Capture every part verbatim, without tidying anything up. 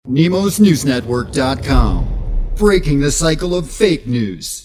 Nemos News Network dot com. Breaking the cycle of fake news.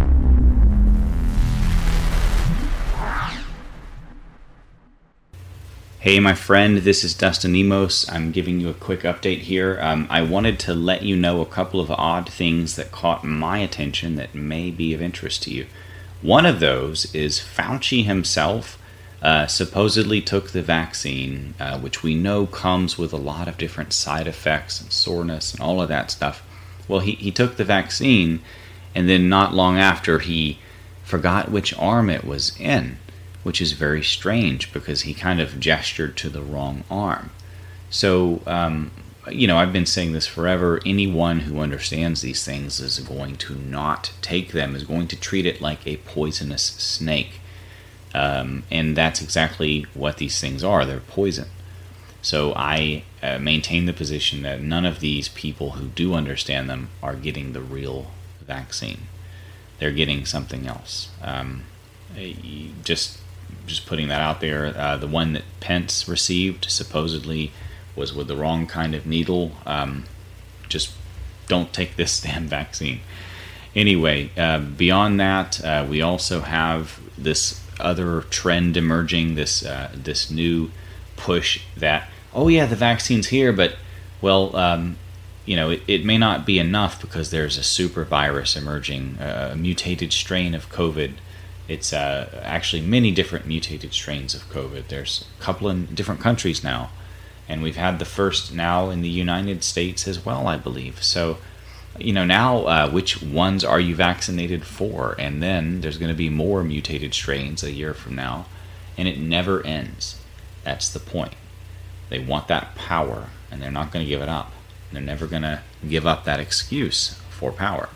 Hey my friend, this is Dustin Nemos. I'm giving you a quick update here. Um, I wanted to let you know a couple of odd things that caught my attention that may be of interest to you. One of those is Fauci himself uh, supposedly took the vaccine, uh, which we know comes with a lot of different side effects and soreness and all of that stuff. Well, he, he took the vaccine, and then not long after he forgot which arm it was in, which is very strange because he kind of gestured to the wrong arm. So, um, you know, I've been saying this forever. Anyone who understands these things is going to not take them, is going to treat it like a poisonous snake. Um, and that's exactly what these things are. They're poison. So I uh, maintain the position that none of these people who do understand them are getting the real vaccine. They're getting something else. Um, just... Just putting that out there. Uh, the one that Pence received supposedly was with the wrong kind of needle. Um, just don't take this damn vaccine. Anyway, uh, beyond that, uh, we also have this other trend emerging, this uh, this new push that, oh yeah, the vaccine's here, but, well, um, you know, it, it may not be enough because there's a super virus emerging, uh, a mutated strain of COVID. It's uh, actually many different mutated strains of COVID. There's a couple in different countries now, and we've had the first now in the United States as well, I believe. So, you know, now uh, which ones are you vaccinated for? And then there's going to be more mutated strains a year from now, and it never ends. That's the point. They want that power, and they're not going to give it up. They're never going to give up that excuse for power.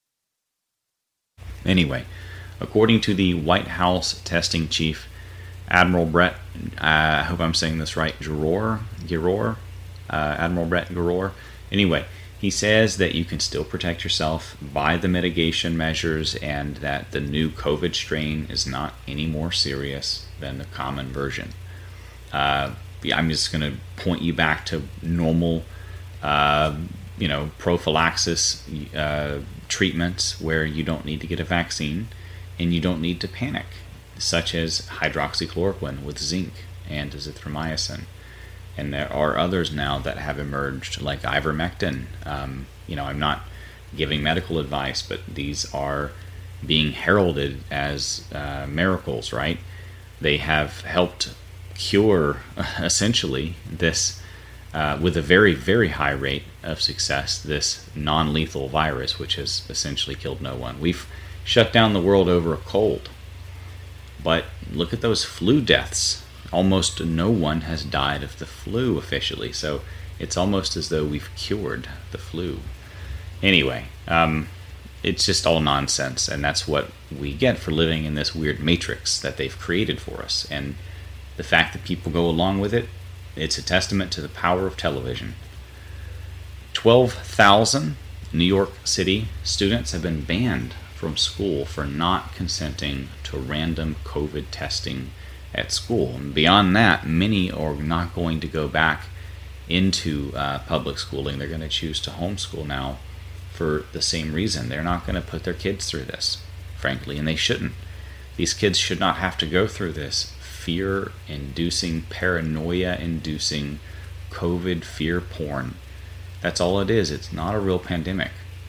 Anyway, according to the White House testing chief, Admiral Brett, uh, I hope I'm saying this right, Giroir, Giroir, uh, Admiral Brett Giroir. Anyway, he says that you can still protect yourself by the mitigation measures and that the new COVID strain is not any more serious than the common version. Uh, I'm just going to point you back to normal, uh, you know, prophylaxis uh, treatments where you don't need to get a vaccine. And you don't need to panic, such as hydroxychloroquine with zinc and azithromycin. And there are others now that have emerged, like ivermectin. Um, you know, I'm not giving medical advice, but these are being heralded as uh, miracles, right? They have helped cure, essentially, this, uh, with a very, very high rate of success, this non-lethal virus, which has essentially killed no one. We've shut down the world over a cold. But look at those flu deaths. Almost no one has died of the flu officially, so it's almost as though we've cured the flu. Anyway, um, it's just all nonsense, and that's what we get for living in this weird matrix that they've created for us. And the fact that people go along with it, it's a testament to the power of television. twelve thousand New York City students have been banned from school for not consenting to random COVID testing at school. And beyond that, many are not going to go back into uh, public schooling. They're going to choose to homeschool now for the same reason. They're not going to put their kids through this, frankly, and they shouldn't. These kids should not have to go through this fear-inducing, paranoia-inducing COVID fear porn. That's all it is. It's not a real pandemic.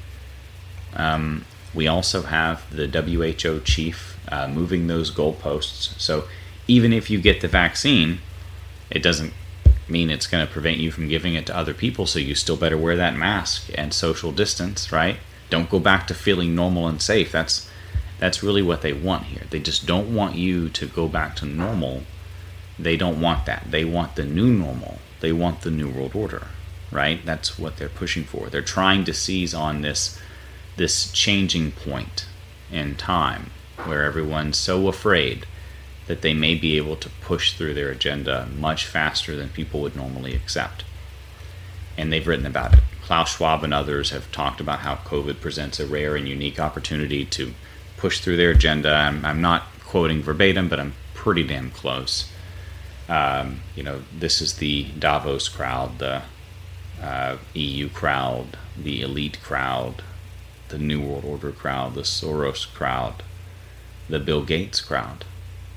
Um, We also have the W H O chief uh, moving those goalposts. So even if you get the vaccine, it doesn't mean it's going to prevent you from giving it to other people. So you still better wear that mask and social distance, right? Don't go back to feeling normal and safe. That's that's really what they want here. They just don't want you to go back to normal. They don't want that. They want the new normal. They want the new world order, right? That's what they're pushing for. They're trying to seize on this this changing point in time where everyone's so afraid that they may be able to push through their agenda much faster than people would normally accept. And they've written about it. Klaus Schwab and others have talked about how COVID presents a rare and unique opportunity to push through their agenda. I'm, I'm not quoting verbatim, but I'm pretty damn close. Um, you know, this is the Davos crowd, the uh, E U crowd, the elite crowd, the New World Order crowd, the Soros crowd, the Bill Gates crowd.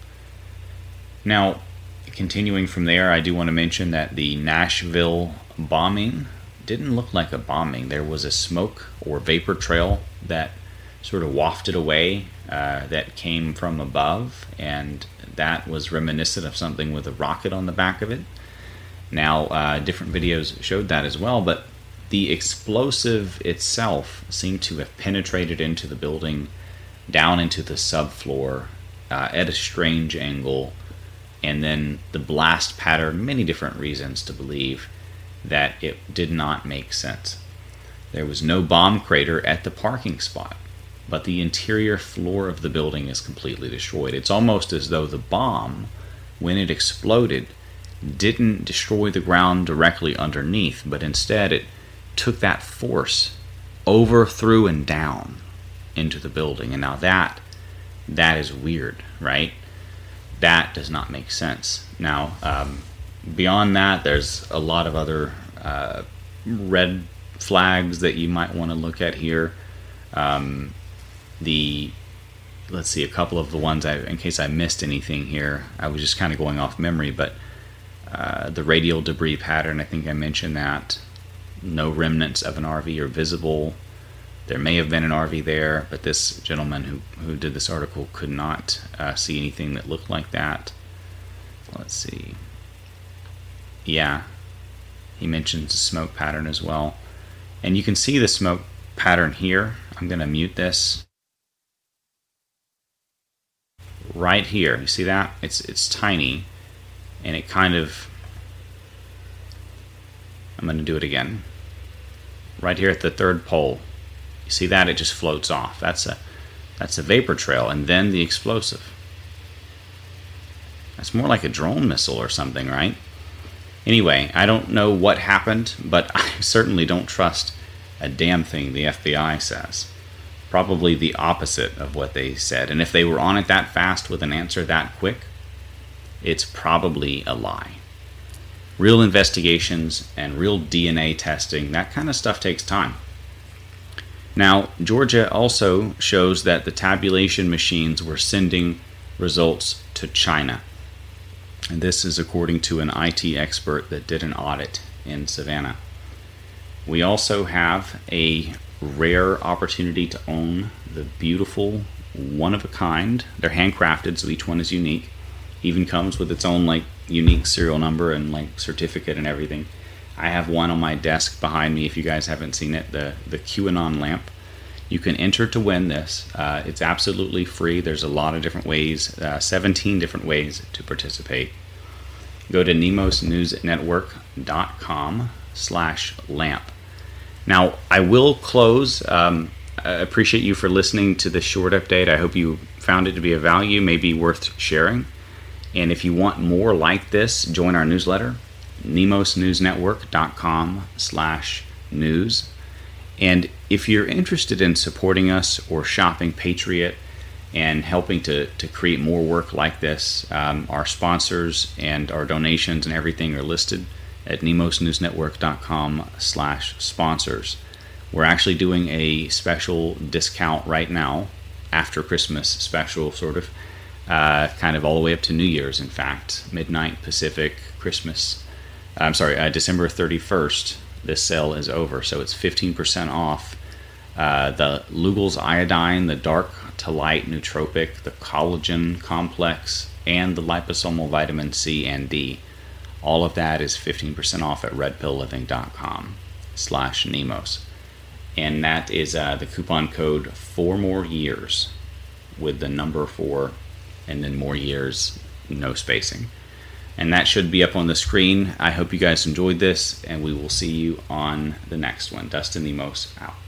Now, continuing from there, I do want to mention that the Nashville bombing didn't look like a bombing. There was a smoke or vapor trail that sort of wafted away uh, that came from above, and that was reminiscent of something with a rocket on the back of it. Now, uh, different videos showed that as well, but the explosive itself seemed to have penetrated into the building, down into the subfloor uh, at a strange angle, and then the blast pattern, many different reasons to believe that it did not make sense. There was no bomb crater at the parking spot, but the interior floor of the building is completely destroyed. It's almost as though the bomb, when it exploded, didn't destroy the ground directly underneath, but instead it took that force over, through, and down into the building. And now that that is weird, right? That does not make sense. Now, um, beyond that, there's a lot of other uh, red flags that you might want to look at here. Um, the let's see, a couple of the ones, I, in case I missed anything here, I was just kind of going off memory, but uh, the radial debris pattern, I think I mentioned that. No remnants of an R V are visible. There may have been an R V there, but this gentleman who, who did this article could not uh, see anything that looked like that. Let's see. Yeah, he mentions the smoke pattern as well. And you can see the smoke pattern here. I'm going to mute this. Right here, you see that? It's, it's tiny, and it kind of... I'm going to do it again. Right here at the third pole. You see that? It just floats off. That's a that's a vapor trail, and then the explosive. That's more like a drone missile or something, right? Anyway, I don't know what happened, but I certainly don't trust a damn thing the F B I says. Probably the opposite of what they said. And if they were on it that fast with an answer that quick, it's probably a lie. Real investigations and real D N A testing, that kind of stuff takes time. Now, Georgia also shows that the tabulation machines were sending results to China. And this is according to an I T expert that did an audit in Savannah. We also have a rare opportunity to own the beautiful, one-of-a-kind. They're handcrafted, so each one is unique. Even comes with its own like unique serial number and like certificate and everything. I have one on my desk behind me, if you guys haven't seen it, the, the QAnon lamp. You can enter to win this. Uh, it's absolutely free. There's a lot of different ways, uh, seventeen different ways to participate. Go to nemos news network dot com slash lamp. Now, I will close. Um, I appreciate you for listening to this short update. I hope you found it to be of value, maybe worth sharing. And if you want more like this, join our newsletter, nemos news network dot com slash news. And if you're interested in supporting us or shopping Patriot and helping to, to create more work like this, um, our sponsors and our donations and everything are listed at nemos news network dot com slash sponsors. We're actually doing a special discount right now, after Christmas special, sort of, uh, kind of all the way up to New Year's, in fact, midnight Pacific, Christmas. I'm sorry, uh, December thirty-first. This sale is over, so it's fifteen percent off uh, the Lugol's iodine, the dark to light nootropic, the collagen complex, and the liposomal vitamin C and D. All of that is fifteen percent off at red pill living dot com slash Nemos. And that is uh, the coupon code four more years with the number four and then more years, no spacing. And that should be up on the screen. I hope you guys enjoyed this, and we will see you on the next one. Dustin Nemos out.